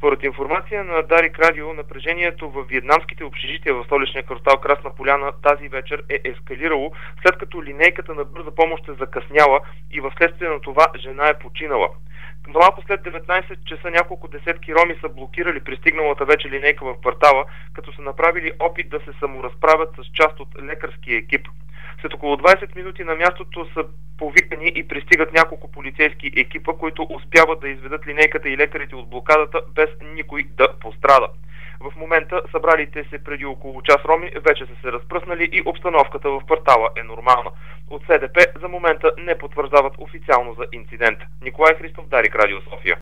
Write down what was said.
Според информация на Дарик Радио, напрежението в виетнамските общежития в столичния квартал Красна поляна тази вечер е ескалирало, след като линейката на бърза помощ е закъсняла и в следствие на това жена е починала. Малко след 19 часа няколко десетки роми са блокирали пристигналата вече линейка в квартала, като са направили опит да се саморазправят с част от лекарския екип. След около 20 минути на мястото са повикани и пристигат няколко полицейски екипа, които успяват да изведат линейката и лекарите от блокадата без никой да пострада. В момента събралите се преди около час роми вече са се разпръснали и обстановката в квартала е нормална. От СДП за момента не потвърждават официално за инцидента. Николай Христов, Дарик Радио, София.